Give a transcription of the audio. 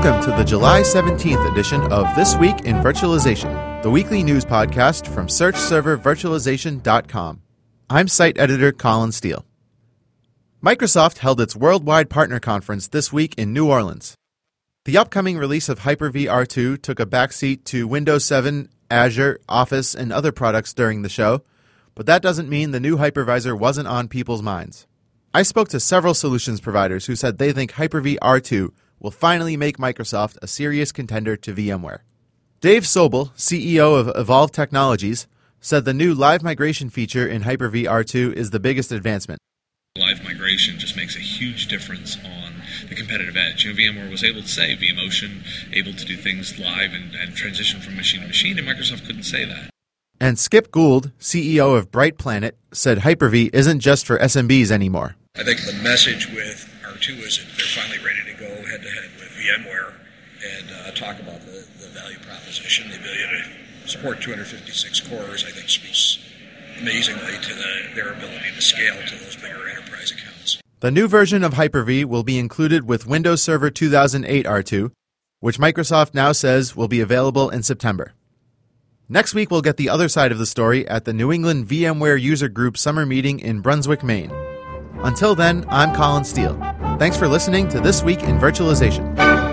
Welcome to the July 17th edition of This Week in Virtualization, the weekly news podcast from SearchServerVirtualization.com. I'm site editor Colin Steele. Microsoft held its Worldwide Partner Conference this week in New Orleans. The upcoming release of Hyper-V R2 took a backseat to Windows 7, Azure, Office, and other products during the show, but that doesn't mean the new hypervisor wasn't on people's minds. I spoke to several solutions providers who said they think Hyper-V R2 will finally make Microsoft a serious contender to VMware. Dave Sobel, CEO of Evolve Technologies, said the new live migration feature in Hyper-V R2 is the biggest advancement. Live migration just makes a huge difference on the competitive edge. VMware was able to say vMotion, able to do things live and transition from machine to machine, and Microsoft couldn't say that. And Skip Gould, CEO of Bright Planet, said Hyper-V isn't just for SMBs anymore. I think the message with R2 is that they're finally ready to go head-to-head with VMware and talk about the value proposition. The ability to support 256 cores, I think, speaks amazingly to their ability to scale to those bigger enterprise accounts. The new version of Hyper-V will be included with Windows Server 2008 R2, which Microsoft now says will be available in September. Next week, we'll get the other side of the story at the New England VMware User Group Summer Meeting in Brunswick, Maine. Until then, I'm Colin Steele. Thanks for listening to This Week in Virtualization.